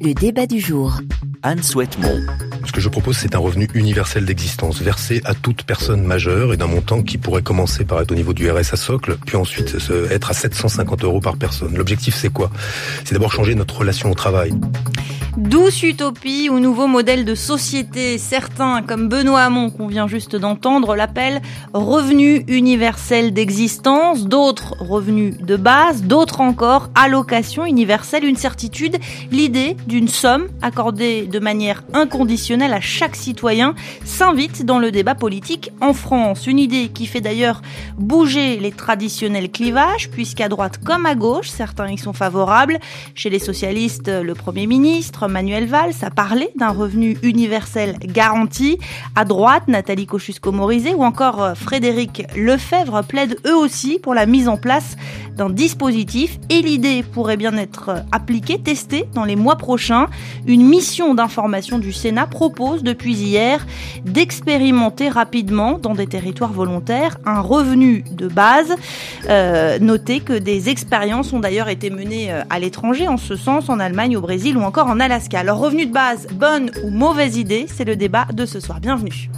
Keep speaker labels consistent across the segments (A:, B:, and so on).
A: Le débat du jour.
B: Anne Souhaitemont.
C: Ce que je propose, c'est un revenu universel d'existence, versé à toute personne majeure et d'un montant qui pourrait commencer par être au niveau du RSA socle, puis ensuite être à 750 € par personne. L'objectif, c'est quoi ? C'est d'abord changer notre relation au travail.
D: Douce utopie ou nouveau modèle de société. Certains, comme Benoît Hamon, qu'on vient juste d'entendre, l'appellent revenu universel d'existence, d'autres revenu de base, d'autres encore allocation universelle, une certitude, l'idée d'une somme accordée de manière inconditionnelle à chaque citoyen s'invite dans le débat politique en France. Une idée qui fait d'ailleurs bouger les traditionnels clivages, puisqu'à droite comme à gauche, certains y sont favorables. Chez les socialistes, le Premier ministre, Manuel Valls a parlé d'un revenu universel garanti. À droite, Nathalie Kosciusko-Morizet ou encore Frédéric Lefebvre plaident eux aussi pour la mise en place d'un dispositif et l'idée pourrait bien être appliquée, testée dans les mois prochains. Une mission d'information du Sénat propose depuis hier d'expérimenter rapidement dans des territoires volontaires un revenu de base. Notez que des expériences ont d'ailleurs été menées à l'étranger, en ce sens en Allemagne, au Brésil ou encore en Alaska. Alors, revenu de base, bonne ou mauvaise idée, c'est le débat de ce soir. Bienvenue.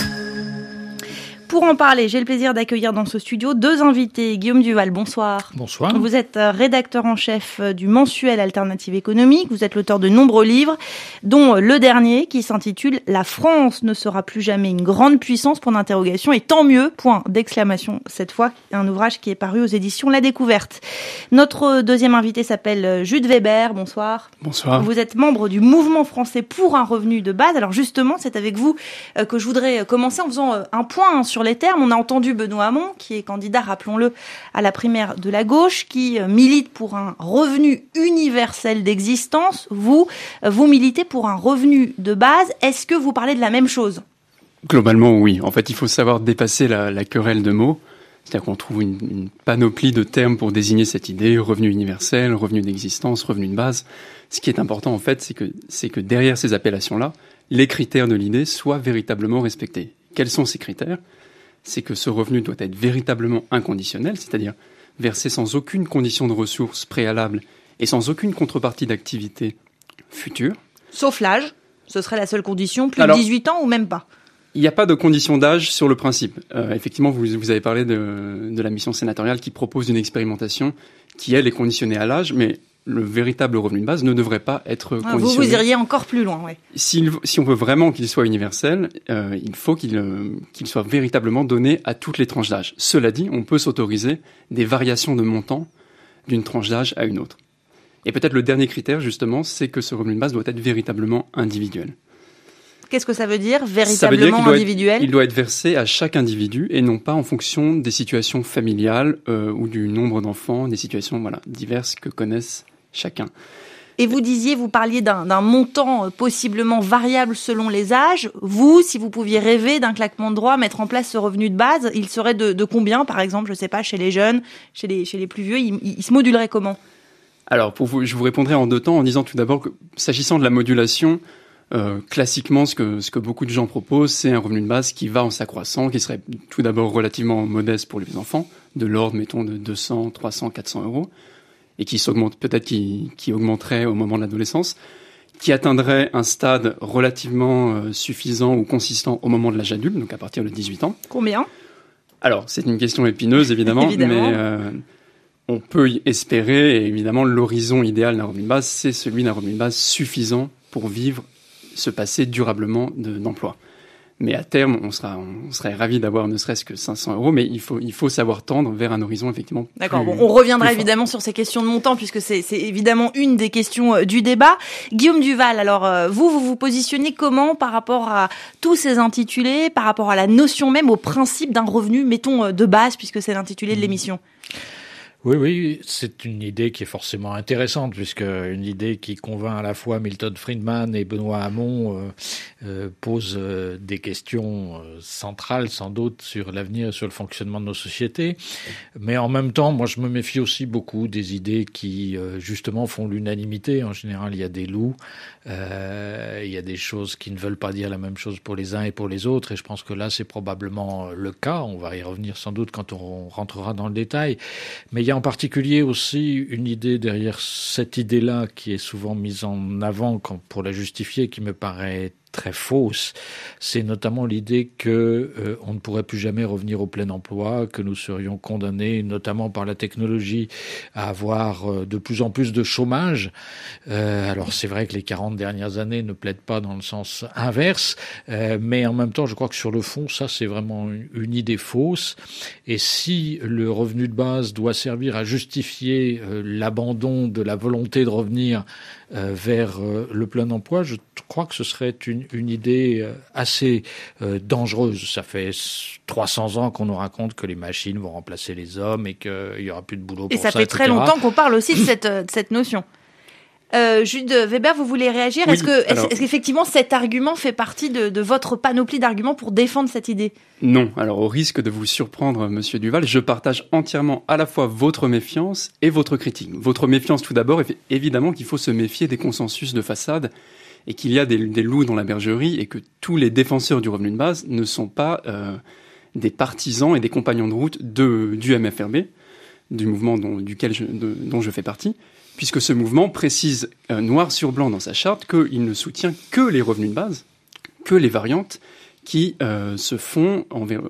D: Pour en parler, j'ai le plaisir d'accueillir dans ce studio deux invités. Guillaume Duval, bonsoir.
E: Bonsoir.
D: Vous êtes rédacteur en chef du mensuel Alternative économique. Vous êtes l'auteur de nombreux livres, dont le dernier qui s'intitule « La France ne sera plus jamais une grande puissance », point d'interrogation, et tant mieux, point d'exclamation cette fois, un ouvrage qui est paru aux éditions La Découverte. Notre deuxième invité s'appelle Jude Weber, bonsoir.
E: Bonsoir.
D: Vous êtes membre du Mouvement français pour un revenu de base. Alors justement, c'est avec vous que je voudrais commencer en faisant un point sur les termes. On a entendu Benoît Hamon, qui est candidat, rappelons-le, à la primaire de la gauche, qui milite pour un revenu universel d'existence. Vous militez pour un revenu de base. Est-ce que vous parlez de la même chose ?
E: Globalement, oui. En fait, il faut savoir dépasser la querelle de mots. C'est-à-dire qu'on trouve une panoplie de termes pour désigner cette idée, revenu universel, revenu d'existence, revenu de base. Ce qui est important, en fait, c'est que derrière ces appellations-là, les critères de l'idée soient véritablement respectés. Quels sont ces critères ? C'est que ce revenu doit être véritablement inconditionnel, c'est-à-dire versé sans aucune condition de ressources préalable et sans aucune contrepartie d'activité future.
D: Sauf l'âge, ce serait la seule condition, plus de 18 ans ou même pas ?
E: Il n'y a pas de condition d'âge sur le principe. Effectivement, vous avez parlé de la mission sénatoriale qui propose une expérimentation qui, elle, est conditionnée à l'âge, mais le véritable revenu de base ne devrait pas être conditionné.
D: Vous iriez encore plus loin, oui.
E: Si on veut vraiment qu'il soit universel, il faut qu'il soit véritablement donné à toutes les tranches d'âge. Cela dit, on peut s'autoriser des variations de montant d'une tranche d'âge à une autre. Et peut-être le dernier critère, justement, c'est que ce revenu de base doit être véritablement individuel.
D: Qu'est-ce que ça veut dire, véritablement individuel ?
E: Il doit être versé à chaque individu et non pas en fonction des situations familiales ou du nombre d'enfants, des situations diverses que connaissent chacun.
D: Et vous parliez d'un montant possiblement variable selon les âges. Vous, si vous pouviez rêver d'un claquement de doigts, mettre en place ce revenu de base, il serait de combien, par exemple, je ne sais pas, chez les jeunes, chez les plus vieux, il se modulerait comment ?
E: Alors, je vous répondrai en deux temps en disant tout d'abord que, s'agissant de la modulation, classiquement, ce que beaucoup de gens proposent, c'est un revenu de base qui va en s'accroissant, qui serait tout d'abord relativement modeste pour les enfants, de l'ordre, mettons, de 200, 300, 400 €, et qui s'augmente, peut-être qui augmenterait au moment de l'adolescence, qui atteindrait un stade relativement suffisant ou consistant au moment de l'âge adulte, donc à partir de 18 ans.
D: Combien ?
E: Alors, c'est une question épineuse, évidemment. Mais on peut y espérer, et évidemment, l'horizon idéal d'un revenu de base, c'est celui d'un revenu de base suffisant pour vivre, se passer durablement d'emploi. Mais à terme, on serait ravis d'avoir ne serait-ce que 500 €, mais il faut savoir tendre vers un horizon effectivement.
D: D'accord. On reviendra évidemment sur ces questions de montant puisque c'est évidemment une des questions du débat. Guillaume Duval, alors vous positionnez comment par rapport à tous ces intitulés, par rapport à la notion même, au principe d'un revenu, mettons de base puisque c'est l'intitulé de l'émission.
F: Oui, c'est une idée qui est forcément intéressante, puisque une idée qui convainc à la fois Milton Friedman et Benoît Hamon pose des questions centrales, sans doute, sur l'avenir et sur le fonctionnement de nos sociétés. Mais en même temps, moi, je me méfie aussi beaucoup des idées qui, justement, font l'unanimité. En général, il y a des loups, il y a des choses qui ne veulent pas dire la même chose pour les uns et pour les autres, et je pense que là, c'est probablement le cas. On va y revenir sans doute quand on rentrera dans le détail. Mais il y a en particulier aussi une idée derrière cette idée-là qui est souvent mise en avant pour la justifier, qui me paraît très fausse. C'est notamment l'idée que on ne pourrait plus jamais revenir au plein emploi, que nous serions condamnés, notamment par la technologie, à avoir de plus en plus de chômage. Alors c'est vrai que les 40 dernières années ne plaident pas dans le sens inverse, mais en même temps, je crois que sur le fond, ça c'est vraiment une idée fausse. Et si le revenu de base doit servir à justifier l'abandon de la volonté de revenir vers le plein emploi, je crois que ce serait une idée assez dangereuse. Ça fait 300 ans qu'on nous raconte que les machines vont remplacer les hommes et qu'il y aura plus de boulot pour ça.
D: Et ça fait très longtemps qu'on parle aussi de cette notion. Jude Weber, vous voulez réagir ?
E: Oui,
D: Est-ce qu'effectivement cet argument fait partie de votre panoplie d'arguments pour défendre cette idée ?
E: Non. Alors, au risque de vous surprendre, Monsieur Duval, je partage entièrement à la fois votre méfiance et votre critique. Votre méfiance, tout d'abord, évidemment qu'il faut se méfier des consensus de façade et qu'il y a des loups dans la bergerie et que tous les défenseurs du revenu de base ne sont pas des partisans et des compagnons de route du MFRB, du mouvement dont je fais partie, puisque ce mouvement précise noir sur blanc dans sa charte qu'il ne soutient que les revenus de base, que les variantes qui se font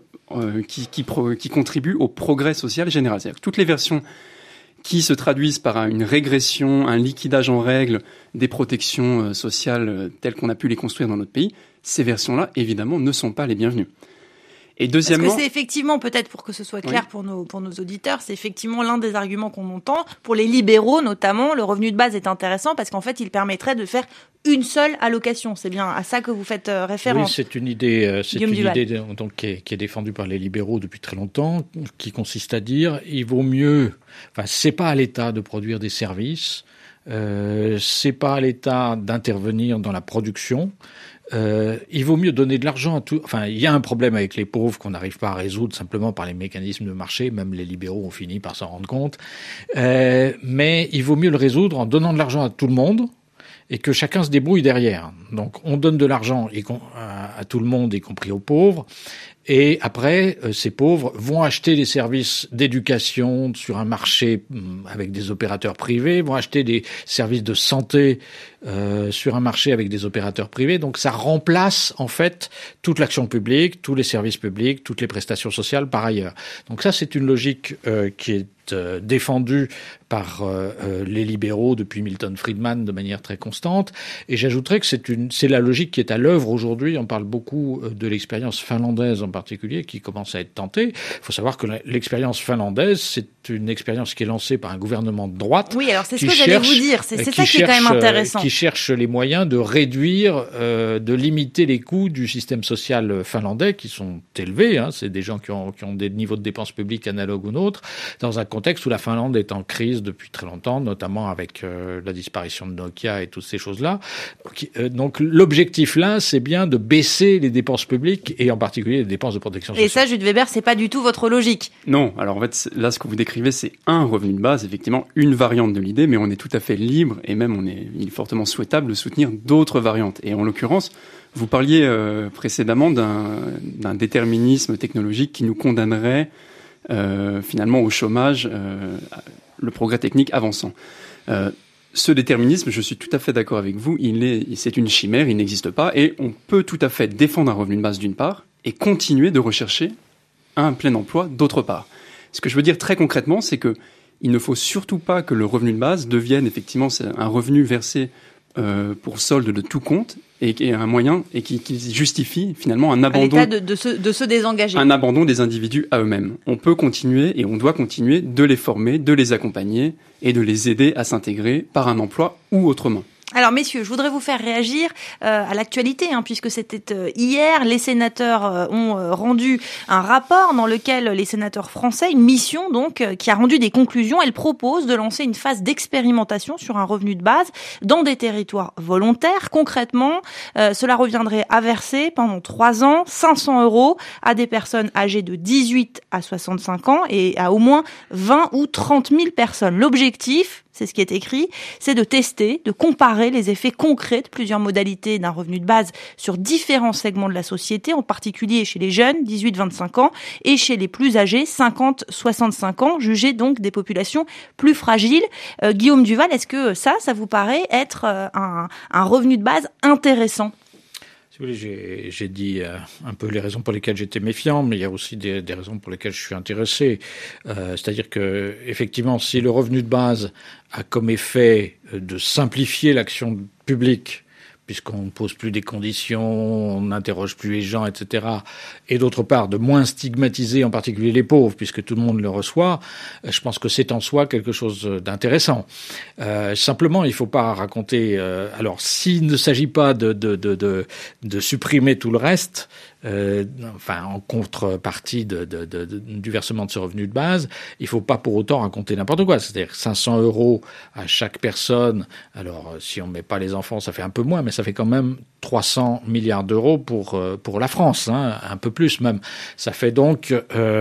E: qui contribuent au progrès social général. C'est-à-dire que toutes les versions qui se traduisent par une régression, un liquidage en règle des protections sociales telles qu'on a pu les construire dans notre pays, ces versions-là, évidemment, ne sont pas les bienvenues. Et deuxièmement,
D: parce que c'est effectivement, peut-être pour que ce soit clair pour nos auditeurs, c'est effectivement l'un des arguments qu'on entend. Pour les libéraux notamment, le revenu de base est intéressant parce qu'en fait, il permettrait de faire une seule allocation. C'est bien à ça que vous faites référence.
F: Oui, c'est une idée, donc qui est défendue par les libéraux depuis très longtemps, qui consiste à dire il vaut mieux. Enfin, c'est pas à l'État de produire des services, c'est pas à l'État d'intervenir dans la production. Il vaut mieux donner de l'argent à tout. Enfin, il y a un problème avec les pauvres qu'on n'arrive pas à résoudre simplement par les mécanismes de marché. Même les libéraux ont fini par s'en rendre compte. Mais il vaut mieux le résoudre en donnant de l'argent à tout le monde et que chacun se débrouille derrière. Donc, on donne de l'argent à tout le monde, y compris aux pauvres. Et après, ces pauvres vont acheter des services d'éducation sur un marché avec des opérateurs privés, vont acheter des services de santé sur un marché avec des opérateurs privés. Donc ça remplace en fait toute l'action publique, tous les services publics, toutes les prestations sociales par ailleurs. Donc ça, c'est une logique qui est défendue par les libéraux depuis Milton Friedman de manière très constante. Et j'ajouterais que c'est la logique qui est à l'œuvre aujourd'hui. On parle beaucoup de l'expérience finlandaise en particulier qui commence à être tentée. Il faut savoir que l'expérience finlandaise, c'est une expérience qui est lancée par un gouvernement de droite.
D: Oui, alors c'est ce que j'allais vous dire. C'est ça qui est quand même intéressant.
F: Qui cherche les moyens de réduire, de limiter les coûts du système social finlandais qui sont élevés. Hein. C'est des gens qui ont des niveaux de dépenses publiques analogues aux nôtres, dans un contexte où la Finlande est en crise depuis très longtemps, notamment avec la disparition de Nokia et toutes ces choses-là. Donc l'objectif là, c'est bien de baisser les dépenses publiques et en particulier les dépenses de protection sociale.
D: Et ça, Jude Weber, c'est pas du tout votre logique.
E: Non, alors en fait, là, ce que vous décrivez, c'est un revenu de base, effectivement, une variante de l'idée, mais on est tout à fait libre et même il est fortement souhaitable de soutenir d'autres variantes. Et en l'occurrence, vous parliez précédemment d'un déterminisme technologique qui nous condamnerait finalement au chômage, le progrès technique avançant. Ce déterminisme, je suis tout à fait d'accord avec vous, c'est une chimère, il n'existe pas, et on peut tout à fait défendre un revenu de base d'une part, et continuer de rechercher un plein emploi d'autre part. Ce que je veux dire très concrètement, c'est que il ne faut surtout pas que le revenu de base devienne effectivement un revenu versé pour solde de tout compte, et qui est un moyen et qui justifie finalement un abandon
D: à l'État de se désengager.
E: Un abandon des individus à eux-mêmes. On peut continuer et on doit continuer de les former, de les accompagner et de les aider à s'intégrer par un emploi ou autrement.
D: Alors messieurs, je voudrais vous faire réagir à l'actualité, puisque c'était hier, les sénateurs ont rendu un rapport dans lequel les sénateurs français, une mission donc, qui a rendu des conclusions. Elle propose de lancer une phase d'expérimentation sur un revenu de base dans des territoires volontaires. Concrètement, cela reviendrait à verser pendant 3 ans 500 € à des personnes âgées de 18 à 65 ans et à au moins 20 ou 30 000 personnes. L'objectif, c'est ce qui est écrit, c'est de tester, de comparer les effets concrets de plusieurs modalités d'un revenu de base sur différents segments de la société, en particulier chez les jeunes, 18-25 ans, et chez les plus âgés, 50-65 ans, jugés donc des populations plus fragiles. Guillaume Duval, est-ce que ça vous paraît être un revenu de base intéressant ?
F: J'ai dit un peu les raisons pour lesquelles j'étais méfiant, mais il y a aussi des raisons pour lesquelles je suis intéressé. C'est-à-dire que, effectivement, si le revenu de base a comme effet de simplifier l'action publique, puisqu'on ne pose plus des conditions, on n'interroge plus les gens, etc. Et d'autre part, de moins stigmatiser en particulier les pauvres, puisque tout le monde le reçoit, je pense que c'est en soi quelque chose d'intéressant. Simplement, il ne faut pas raconter... alors, s'il ne s'agit pas de supprimer tout le reste, en contrepartie du versement de ce revenu de base, il ne faut pas pour autant raconter n'importe quoi. C'est-à-dire 500 € à chaque personne. Alors, si on ne met pas les enfants, ça fait un peu moins, mais ça fait quand même 300 milliards d'euros pour la France, hein, un peu plus même. Ça fait donc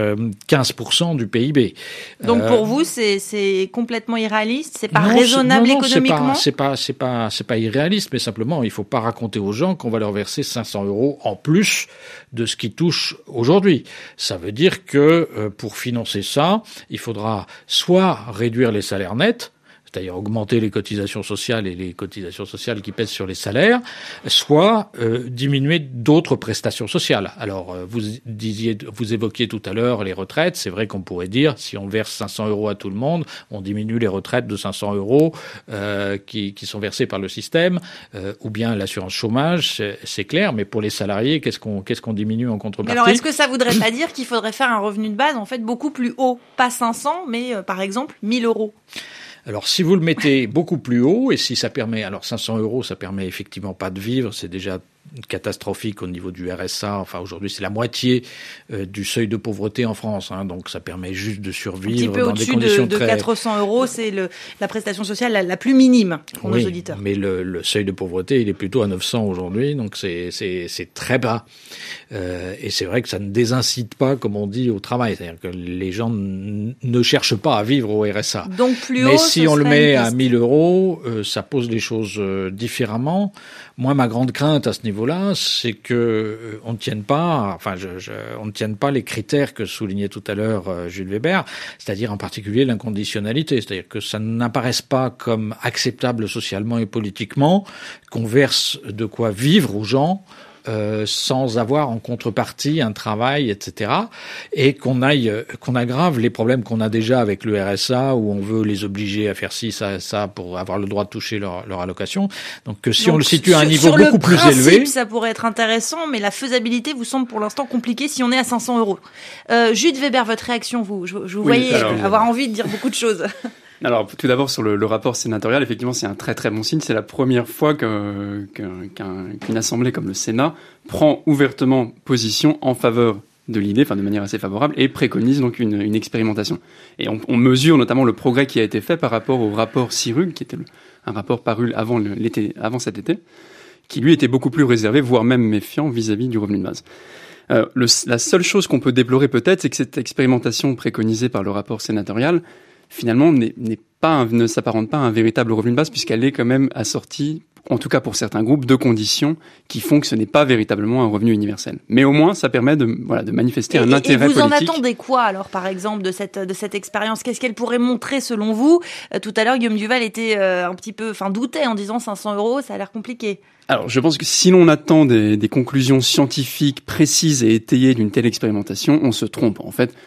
F: 15% du PIB.
D: Donc pour vous, c'est complètement irréaliste, c'est pas raisonnable économiquement.
F: C'est pas irréaliste, mais simplement il faut pas raconter aux gens qu'on va leur verser 500 € en plus de ce qu'ils touchent aujourd'hui. Ça veut dire que pour financer ça, il faudra soit réduire les salaires nets, c'est-à-dire augmenter les cotisations sociales et les cotisations sociales qui pèsent sur les salaires, soit diminuer d'autres prestations sociales. Alors, vous évoquiez tout à l'heure les retraites. C'est vrai qu'on pourrait dire, si on verse 500 € à tout le monde, on diminue les retraites de 500 € qui sont versées par le système, ou bien l'assurance chômage, c'est clair. Mais pour les salariés, qu'est-ce qu'on diminue en contrepartie ?
D: Mais alors, est-ce que ça voudrait pas dire qu'il faudrait faire un revenu de base en fait beaucoup plus haut, pas 500, mais par exemple 1000 €?
F: Alors, si vous le mettez beaucoup plus haut, et si ça permet, alors 500 €, ça permet effectivement pas de vivre, c'est déjà catastrophique au niveau du RSA. Enfin, aujourd'hui, c'est la moitié du seuil de pauvreté en France, hein, donc ça permet juste de survivre dans des conditions
D: de 400 €, c'est la prestation sociale la plus minime pour nos auditeurs.
F: Mais le seuil de pauvreté, il est plutôt à 900 aujourd'hui, donc c'est très bas. Et c'est vrai que ça ne désincite pas, comme on dit, au travail. C'est-à-dire que les gens ne cherchent pas à vivre au RSA.
D: Donc plus haut,
F: mais si on le met à 1000 €, ça pose les choses différemment. Moi, ma grande crainte à ce niveau-là, c'est que on ne tienne pas, on ne tienne pas les critères que soulignait tout à l'heure Jules Weber, c'est-à-dire en particulier l'inconditionnalité, c'est-à-dire que ça n'apparaisse pas comme acceptable socialement et politiquement qu'on verse de quoi vivre aux gens sans avoir en contrepartie un travail, etc. Et qu'on aggrave les problèmes qu'on a déjà avec le RSA, où on veut les obliger à faire ci, ça pour avoir le droit de toucher leur allocation. Donc on le situe à un niveau beaucoup plus élevé.
D: Sur le principe, ça pourrait être intéressant, mais la faisabilité vous semble pour l'instant compliquée si on est à 500 €. Jules Weber, votre réaction, je vous voyais avoir envie de dire beaucoup de choses.
E: Alors, tout d'abord, sur le rapport sénatorial, effectivement, c'est un très très bon signe. C'est la première fois qu'une assemblée comme le Sénat prend ouvertement position en faveur de l'idée, de manière assez favorable, et préconise donc une expérimentation. Et on mesure notamment le progrès qui a été fait par rapport au rapport Sirug, qui était un rapport paru avant cet été, qui lui était beaucoup plus réservé, voire même méfiant vis-à-vis du revenu de base. La seule chose qu'on peut déplorer peut-être, c'est que cette expérimentation préconisée par le rapport sénatorial finalement ne s'apparente pas à un véritable revenu de base, puisqu'elle est quand même assortie, en tout cas pour certains groupes, de conditions qui font que ce n'est pas véritablement un revenu universel. Mais au moins, ça permet de manifester un intérêt politique.
D: Et vous en attendez quoi, alors, par exemple, de cette expérience ? Qu'est-ce qu'elle pourrait montrer, selon vous ? Tout à l'heure, Guillaume Duval était un petit peu, doutait en disant 500 €, ça a l'air compliqué.
E: Alors, je pense que si l'on attend des conclusions scientifiques précises et étayées d'une telle expérimentation, on se trompe. En fait,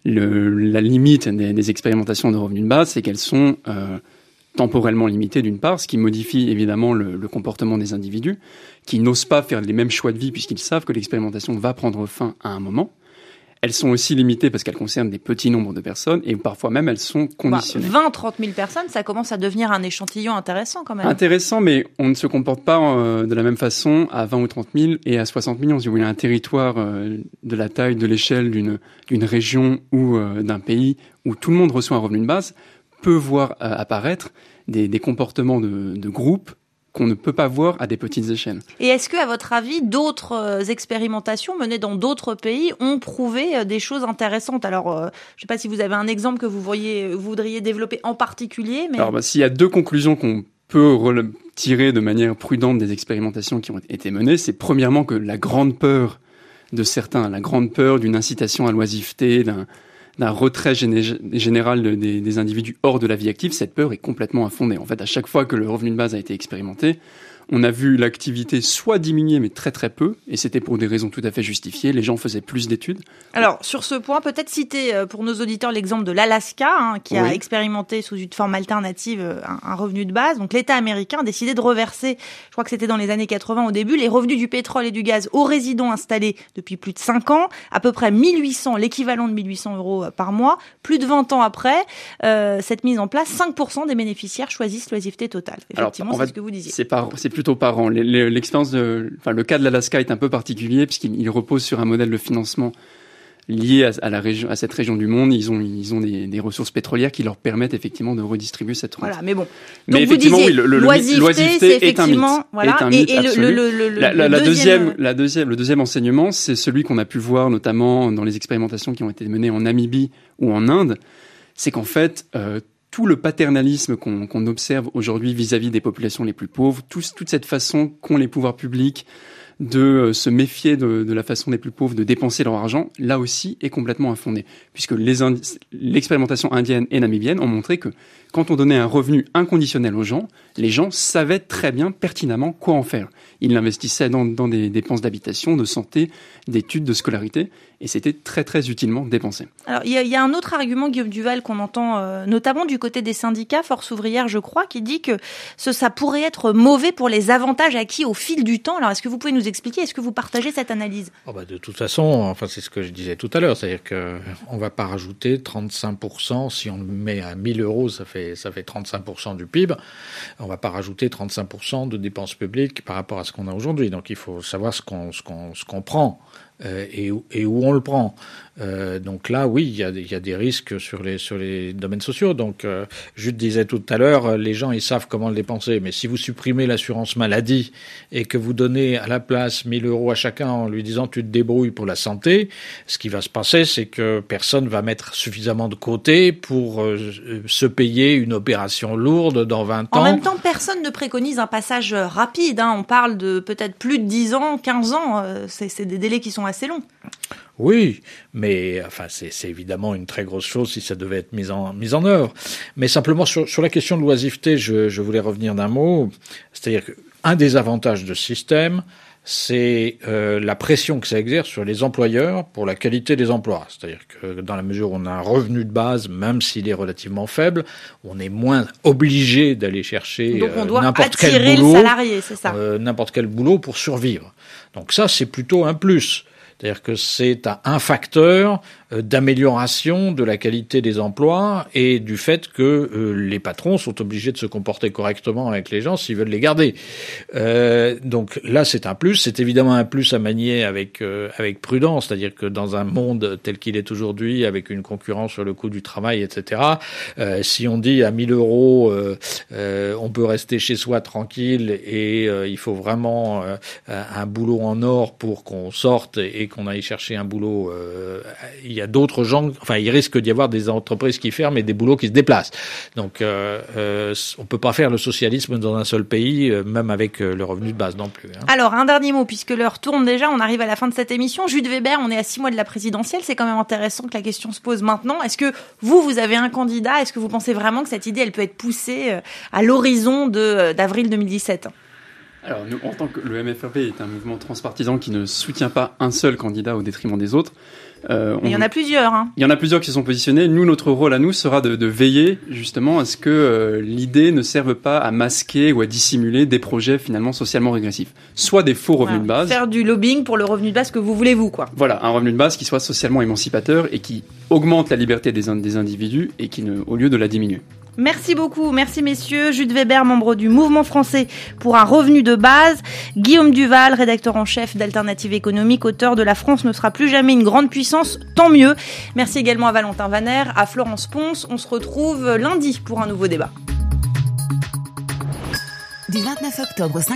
E: la limite des expérimentations de revenus de base, c'est qu'elles sont temporellement limitées d'une part, ce qui modifie évidemment le comportement des individus, qui n'osent pas faire les mêmes choix de vie puisqu'ils savent que l'expérimentation va prendre fin à un moment. Elles sont aussi limitées parce qu'elles concernent des petits nombres de personnes et parfois même elles sont conditionnées.
D: 20-30 000 personnes, ça commence à devenir un échantillon intéressant quand même.
E: Intéressant, mais on ne se comporte pas de la même façon à 20 ou 30 000 et à 60 millions. Si vous voulez un territoire de la taille, de l'échelle d'une région ou d'un pays où tout le monde reçoit un revenu de base, peut voir apparaître des comportements de groupes qu'on ne peut pas voir à des petites échelles.
D: Et est-ce que, à votre avis, d'autres expérimentations menées dans d'autres pays ont prouvé des choses intéressantes? Alors, je ne sais pas si vous avez un exemple que vous voudriez développer en particulier. Mais...
E: Alors, s'il y a deux conclusions qu'on peut tirer de manière prudente des expérimentations qui ont été menées, c'est premièrement que la grande peur de certains, la grande peur d'une incitation à l'oisiveté, d'un retrait général des individus hors de la vie active, cette peur est complètement infondée. En fait, à chaque fois que le revenu de base a été expérimenté, on a vu l'activité soit diminuer, mais très très peu, et c'était pour des raisons tout à fait justifiées. Les gens faisaient plus d'études.
D: Alors, sur ce point, peut-être citer pour nos auditeurs l'exemple de l'Alaska, qui a expérimenté sous une forme alternative un revenu de base. Donc, l'État américain a décidé de reverser, je crois que c'était dans les années 80 au début, les revenus du pétrole et du gaz aux résidents installés depuis plus de 5 ans, à peu près 1800, l'équivalent de 1800 € par mois. Plus de 20 ans après cette mise en place, 5% des bénéficiaires choisissent l'oisiveté totale. Effectivement, c'est ce que vous disiez.
E: C'est plutôt par an. L'expérience le cas de l'Alaska est un peu particulier puisqu'il repose sur un modèle de financement lié à cette région du monde. Ils ont des ressources pétrolières qui leur permettent effectivement de redistribuer cette rente.
D: Voilà, mais bon.
E: Mais
D: donc
E: effectivement,
D: vous disiez,
E: l'oisiveté est un mythe.
D: Voilà.
E: Est un mythe absolu.
D: Le
E: deuxième enseignement, c'est celui qu'on a pu voir notamment dans les expérimentations qui ont été menées en Namibie ou en Inde, c'est qu'en fait, tout le paternalisme qu'on observe aujourd'hui vis-à-vis des populations les plus pauvres, toute cette façon qu'ont les pouvoirs publics de se méfier de la façon des plus pauvres de dépenser leur argent, là aussi est complètement infondée. Puisque l'expérimentation indienne et namibienne ont montré que quand on donnait un revenu inconditionnel aux gens, les gens savaient très bien pertinemment quoi en faire. Ils l'investissaient dans des dépenses d'habitation, de santé, d'études, de scolarité, et c'était très très utilement dépensé.
D: Alors il y a un autre argument, Guillaume Duval, qu'on entend notamment du côté des syndicats, Force ouvrière je crois, qui dit que ça pourrait être mauvais pour les avantages acquis au fil du temps. Alors est-ce que vous pouvez nous expliquer, est-ce que vous partagez cette analyse?
F: De toute façon, c'est ce que je disais tout à l'heure, c'est-à-dire qu'on ne va pas rajouter 35%, si on met à 1 000 €, ça fait 35% du PIB, on ne va pas rajouter 35% de dépenses publiques par rapport à ce qu'on a aujourd'hui. Donc il faut savoir ce qu'on prend. Et où on le prend. Donc là, oui, il y a des risques sur les domaines sociaux. Donc, Jude disait tout à l'heure, les gens, ils savent comment le dépenser. Mais si vous supprimez l'assurance maladie et que vous donnez à la place 1 000 € à chacun en lui disant tu te débrouilles pour la santé, ce qui va se passer, c'est que personne va mettre suffisamment de côté pour se payer une opération lourde dans 20 ans.
D: En même temps, personne ne préconise un passage rapide. On parle de peut-être plus de 10 ans, 15 ans. C'est des délais qui sont assez long.
F: Oui, mais c'est évidemment une très grosse chose si ça devait être mis en œuvre. Mais simplement sur la question de l'oisiveté, je voulais revenir d'un mot. C'est-à-dire qu'un des avantages de ce système, c'est la pression que ça exerce sur les employeurs pour la qualité des emplois. C'est-à-dire que dans la mesure où on a un revenu de base, même s'il est relativement faible, on est moins obligé d'aller chercher n'importe quel boulot,
D: le salarié, c'est ça.
F: N'importe quel boulot pour survivre. Donc ça, c'est plutôt un plus. C'est-à-dire que c'est un facteur d'amélioration de la qualité des emplois et du fait que les patrons sont obligés de se comporter correctement avec les gens s'ils veulent les garder. Donc là, c'est un plus. C'est évidemment un plus à manier avec prudence. C'est-à-dire que dans un monde tel qu'il est aujourd'hui, avec une concurrence sur le coût du travail, etc., si on dit à 1 000 €, on peut rester chez soi tranquille et il faut vraiment un boulot en or pour qu'on sorte et qu'on aille chercher un boulot, il y a d'autres gens, il risque d'y avoir des entreprises qui ferment et des boulots qui se déplacent. Donc, on peut pas faire le socialisme dans un seul pays, même avec le revenu de base non plus.
D: Alors, un dernier mot, puisque l'heure tourne déjà, on arrive à la fin de cette émission. Jude Weber, on est à 6 mois de la présidentielle, c'est quand même intéressant que la question se pose maintenant. Est-ce que vous avez un candidat? Est-ce que vous pensez vraiment que cette idée, elle peut être poussée à l'horizon d'avril 2017?
E: Alors, nous, en tant que le MFRP est un mouvement transpartisan qui ne soutient pas un seul candidat au détriment des autres.
D: Il y en a plusieurs.
E: Il y en a plusieurs qui se sont positionnés. Nous, notre rôle à nous sera de veiller justement à ce que l'idée ne serve pas à masquer ou à dissimuler des projets finalement socialement régressifs. Soit des faux revenus de base.
D: Faire du lobbying pour le revenu de base que vous voulez, vous, quoi.
E: Voilà, un revenu de base qui soit socialement émancipateur et qui augmente la liberté des individus et au lieu de la diminuer.
D: Merci beaucoup, merci messieurs. Jude Weber, membre du Mouvement français pour un revenu de base. Guillaume Duval, rédacteur en chef d'Alternative économique, auteur de La France ne sera plus jamais une grande puissance, tant mieux. Merci également à Valentin Vaner, à Florence Ponce. On se retrouve lundi pour un nouveau débat.
A: Du 29 octobre au 5